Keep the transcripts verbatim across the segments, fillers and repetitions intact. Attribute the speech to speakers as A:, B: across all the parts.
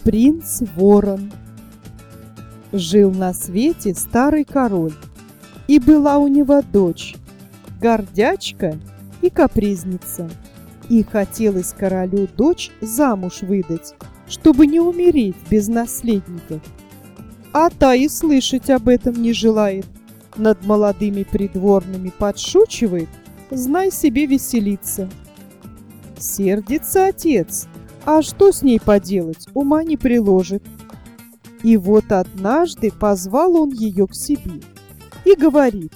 A: Принц Ворон. Жил на свете старый король, и была у него дочь, гордячка и капризница. И хотелось королю дочь замуж выдать, чтобы не умереть без наследников. А та и слышать об этом не желает. Над молодыми придворными подшучивает, знай себе веселиться. Сердится отец, а что с ней поделать, ума не приложит. И вот однажды позвал он ее к себе и говорит: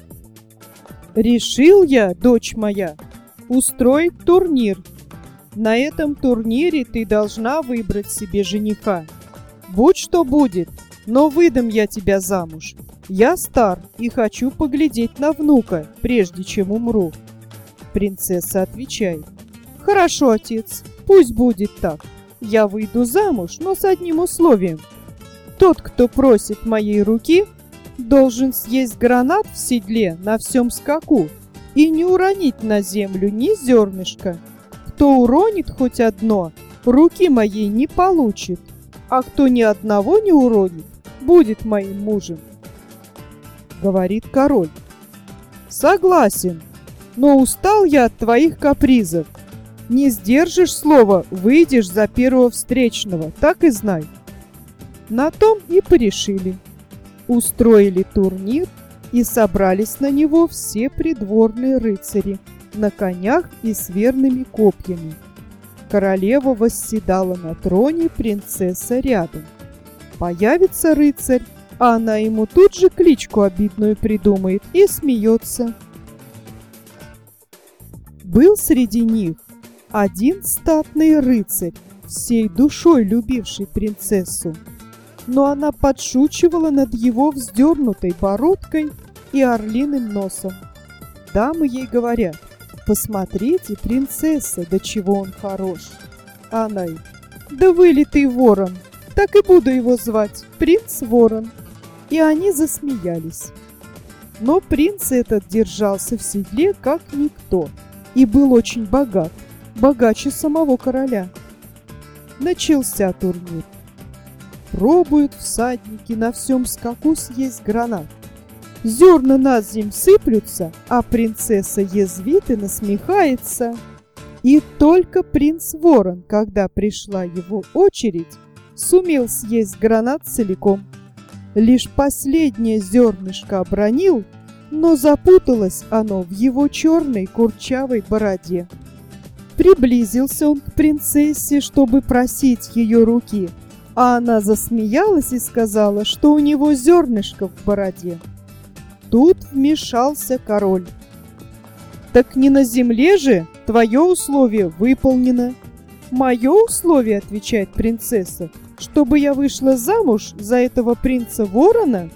A: «Решил я, дочь моя, устроить турнир. На этом турнире ты должна выбрать себе жениха. Будь что будет, но выдам я тебя замуж. Я стар и хочу поглядеть на внука, прежде чем умру». Принцесса отвечает: «Хорошо, отец, пусть будет так. Я выйду замуж, но с одним условием. Тот, кто просит моей руки, должен съесть гранат в седле на всем скаку и не уронить на землю ни зернышка. Кто уронит хоть одно, руки моей не получит, а кто ни одного не уронит, будет моим мужем». Говорит король: «Согласен, но устал я от твоих капризов. Не сдержишь слова, выйдешь за первого встречного, так и знай». На том и порешили. Устроили турнир, и собрались на него все придворные рыцари на конях и с верными копьями. Королева восседала на троне, принцесса рядом. Появится рыцарь, а она ему тут же кличку обидную придумает и смеется. Был среди них один статный рыцарь, всей душой любивший принцессу, но она подшучивала над его вздернутой бородкой и орлиным носом. Дамы ей говорят: «Посмотрите, принцесса, до чего он хорош». А она им: «Да вылитый ворон, так и буду его звать, принц Ворон». И они засмеялись. Но принц этот держался в седле как никто и был очень богат, богаче самого короля. Начался турнир. Пробуют всадники на всем скаку съесть гранат. Зерна на землю сыплются, а принцесса язвит и насмехается. И только принц Ворон, когда пришла его очередь, сумел съесть гранат целиком. Лишь последнее зернышко обронил, но запуталось оно в его черной курчавой бороде. Приблизился он к принцессе, чтобы просить ее руки, а она засмеялась и сказала, что у него зернышко в бороде. Тут вмешался король. «Так не на земле же, твое условие выполнено». «Мое условие, — отвечает принцесса, — чтобы я вышла замуж за этого принца Ворона?»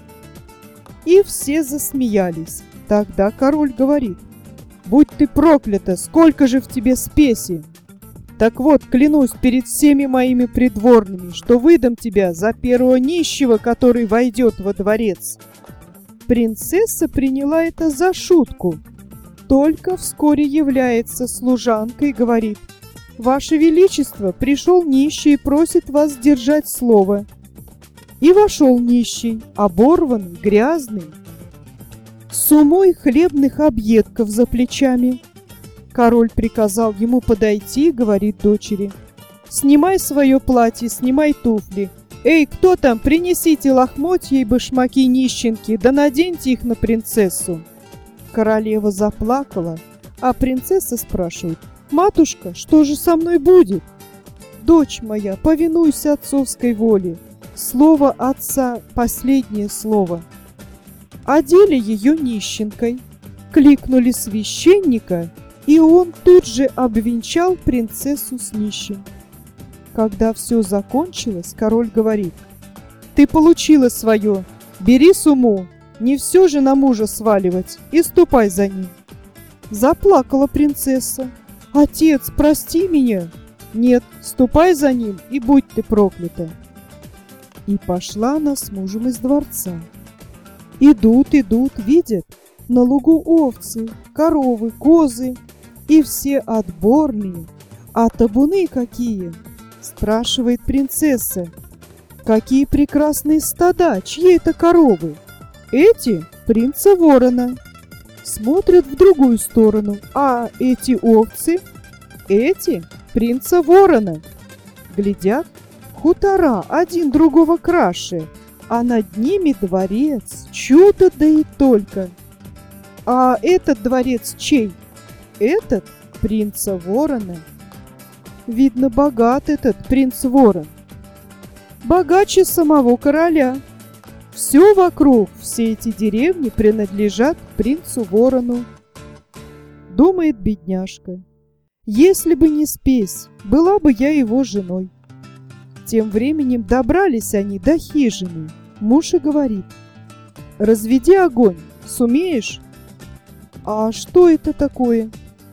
A: И все засмеялись. Тогда король говорит: «Будь ты проклята, сколько же в тебе спеси! Так вот, клянусь перед всеми моими придворными, что выдам тебя за первого нищего, который войдет во дворец». Принцесса приняла это за шутку. Только вскоре является служанка и говорит: «Ваше Величество, пришел нищий и просит вас держать слово». И вошел нищий, оборванный, грязный, с сумой хлебных объедков за плечами. Король приказал ему подойти и говорит дочери: «Снимай свое платье, снимай туфли. Эй, кто там, принесите лохмотья и башмаки нищенки, да наденьте их на принцессу». Королева заплакала, а принцесса спрашивает: «Матушка, что же со мной будет?» «Дочь моя, повинуйся отцовской воле. Слово отца — последнее слово». Одели ее нищенкой, кликнули священника, и он тут же обвенчал принцессу с нищим. Когда все закончилось, король говорит: «Ты получила свое, бери сумму, не все же на мужа сваливать, и ступай за ним». Заплакала принцесса: «Отец, прости меня». «Нет, ступай за ним, и будь ты проклята». И пошла она с мужем из дворца. Идут, идут, видят, на лугу овцы, коровы, козы, и все отборные, а табуны какие! Спрашивает принцесса. Какие прекрасные стада, чьи это коровы? Эти принца Ворона. Смотрят в другую сторону. А эти овцы? Эти принца Ворона. Глядят, хутора один другого краше, а над ними дворец. Чудо да и только. А этот дворец чей? Этот принца Ворона. Видно, богат этот принц Ворон. Богаче самого короля. Все вокруг, все эти деревни принадлежат принцу Ворону. Думает бедняжка. Если бы не спесь, была бы я его женой. Тем временем добрались они до хижины. Муж и говорит. Разведи огонь, сумеешь? А что это такое?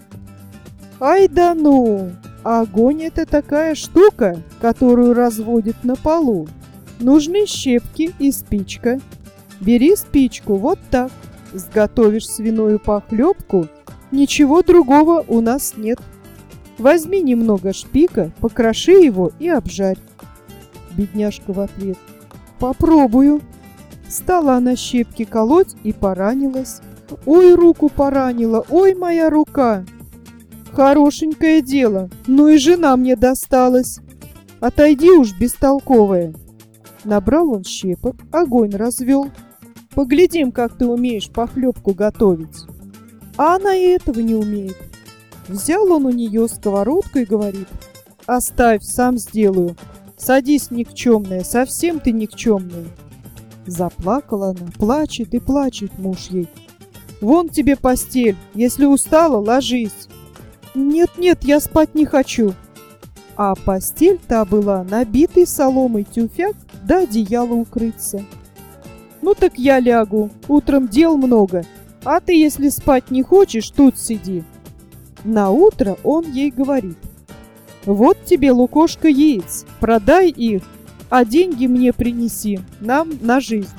A: Ай да ну! Огонь — это такая штука, которую разводят на полу. Нужны щепки и спичка. Бери спичку вот так. Сготовишь свиную похлебку. Ничего другого у нас нет. Возьми немного шпика, покроши его и обжарь. Бедняжка в ответ. Попробую. Стала она щепки колоть и поранилась. Ой, руку поранила, ой, моя рука. Хорошенькое дело, ну и жена мне досталась. Отойди уж, бестолковая. Набрал он щепок, огонь развел. Поглядим, как ты умеешь похлебку готовить. А она и этого не умеет. Взял он у нее сковородку и говорит. Оставь, сам сделаю. Садись, никчемная, совсем ты никчемная. Заплакала она, плачет и плачет муж ей. Вон тебе постель, если устала, ложись. Нет-нет, я спать не хочу. А постель-то была набитый соломой тюфяк, да одеяло укрыться. Ну так я лягу, утром дел много, а ты, если спать не хочешь, тут сиди. Наутро он ей говорит. Вот тебе лукошко яиц, продай их, а деньги мне принеси, нам на жизнь.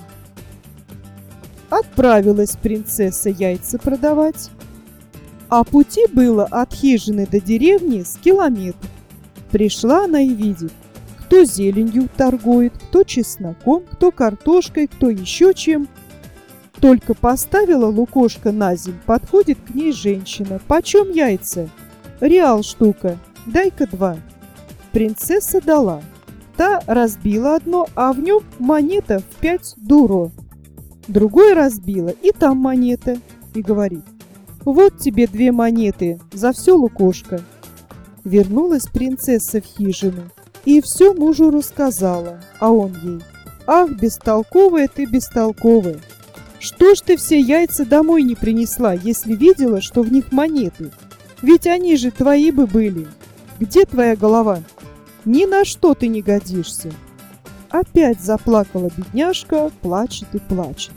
A: Отправилась принцесса яйца продавать. А пути было от хижины до деревни с километр. Пришла она и видит, кто зеленью торгует, кто чесноком, кто картошкой, кто еще чем. Только поставила лукошко на земь, подходит к ней женщина. Почем яйца? Реал штука, дай-ка два. Принцесса дала. Та разбила одно, а в нем монета в пять дуро. Другой разбила, и там монета. И говорит. Вот тебе две монеты за все лукошко. Вернулась принцесса в хижину и все мужу рассказала, а он ей. Ах, бестолковая ты, бестолковая! Что ж ты все яйца домой не принесла, если видела, что в них монеты? Ведь они же твои бы были. Где твоя голова? Ни на что ты не годишься. Опять заплакала бедняжка, плачет и плачет.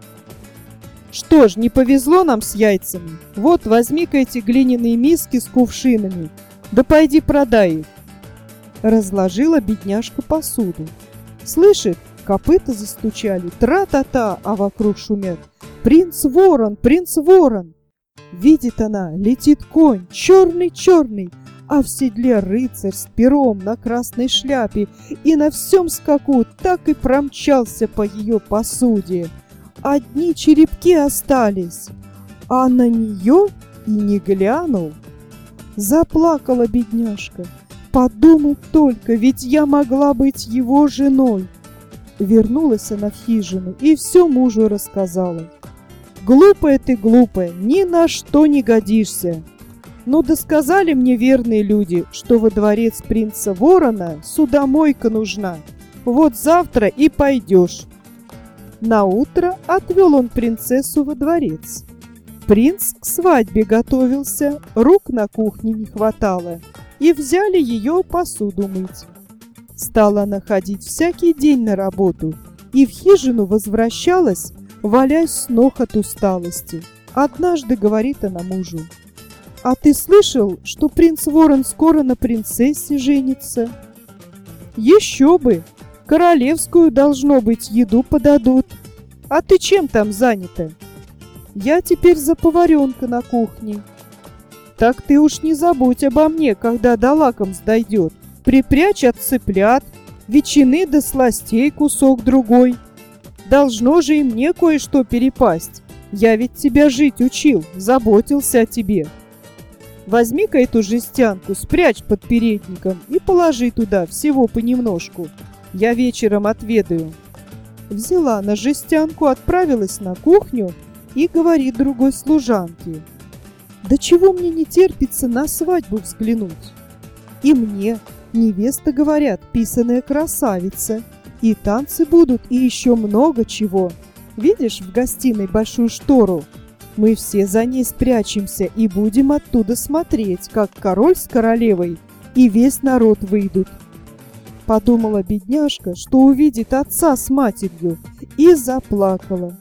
A: Что ж, не повезло нам с яйцами. Вот, возьми-ка эти глиняные миски с кувшинами, да пойди продай их. Разложила бедняжка посуду. Слышит, копыта застучали, тра-та-та, а вокруг шумят. Принц Ворон, принц Ворон. Видит она, летит конь, черный-черный, а в седле рыцарь с пером на красной шляпе, и на всем скаку так и промчался по ее посуде. Одни черепки остались, а на нее и не глянул. Заплакала бедняжка. Подумать только, ведь я могла быть его женой. Вернулась она в хижину и все мужу рассказала. Глупая ты, глупая, ни на что не годишься. Ну да сказали мне верные люди, что во дворец принца Ворона судомойка нужна. Вот завтра и пойдешь. Наутро отвел он принцессу во дворец. Принц к свадьбе готовился, рук на кухне не хватало, и взяли ее посуду мыть. Стала она ходить всякий день на работу, и в хижину возвращалась, валясь с ног от усталости. Однажды говорит она мужу: «А ты слышал, что принц Ворон скоро на принцессе женится?» «Еще бы! Королевскую, должно быть, еду подадут. А ты чем там занята?» «Я теперь за поваренка на кухне». «Так ты уж не забудь обо мне, когда до лакомств дойдет. Припрячь от цыплят, ветчины да сластей кусок другой. Должно же и мне кое-что перепасть. Я ведь тебя жить учил, заботился о тебе. Возьми-ка эту жестянку, спрячь под передником и положи туда всего понемножку. Я вечером отведаю». Взяла она жестянку, отправилась на кухню и говорит другой служанке: «Да чего мне не терпится на свадьбу взглянуть? И мне, невеста, говорят, писаная красавица, и танцы будут, и еще много чего. Видишь в гостиной большую штору? Мы все за ней спрячемся и будем оттуда смотреть, как король с королевой и весь народ выйдут». Подумала бедняжка, что увидит отца с матерью, и заплакала.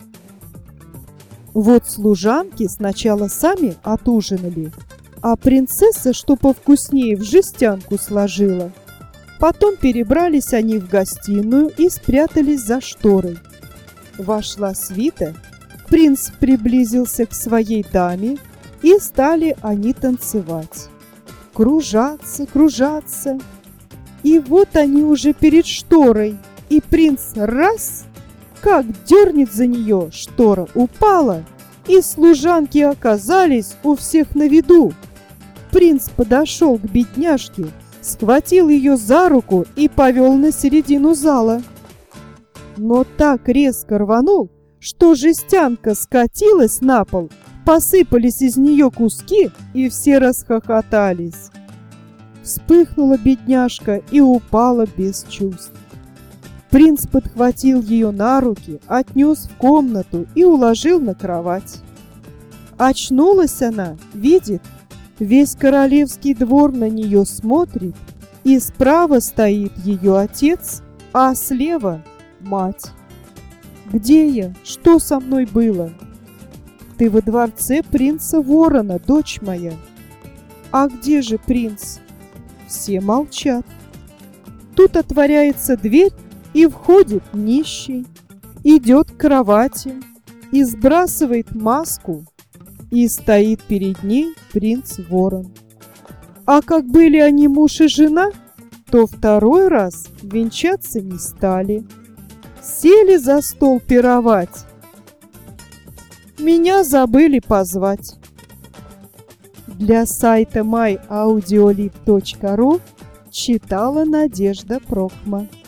A: Вот служанки сначала сами отужинали, а принцесса, что повкуснее, в жестянку сложила. Потом перебрались они в гостиную и спрятались за шторой. Вошла свита, принц приблизился к своей даме, и стали они танцевать. Кружаться, кружаться. И вот они уже перед шторой, и принц раз, как дернет за нее, штора упала, и служанки оказались у всех на виду. Принц подошел к бедняжке, схватил ее за руку и повел на середину зала. Но так резко рванул, что жестянка скатилась на пол, посыпались из нее куски, и все расхохотались. Вспыхнула бедняжка и упала без чувств. Принц подхватил ее на руки, отнес в комнату и уложил на кровать. Очнулась она, видит, весь королевский двор на нее смотрит, и справа стоит ее отец, а слева мать. «Где я? Что со мной было?» «Ты во дворце принца Ворона, дочь моя». «А где же принц?» Все молчат. Тут отворяется дверь, и входит нищий, идет к кровати и сбрасывает маску, и стоит перед ней принц Ворон. А как были они муж и жена, то второй раз венчаться не стали. Сели за стол пировать. Меня забыли позвать. Для сайта май аудиолиб точка ру читала Надежда Прокма.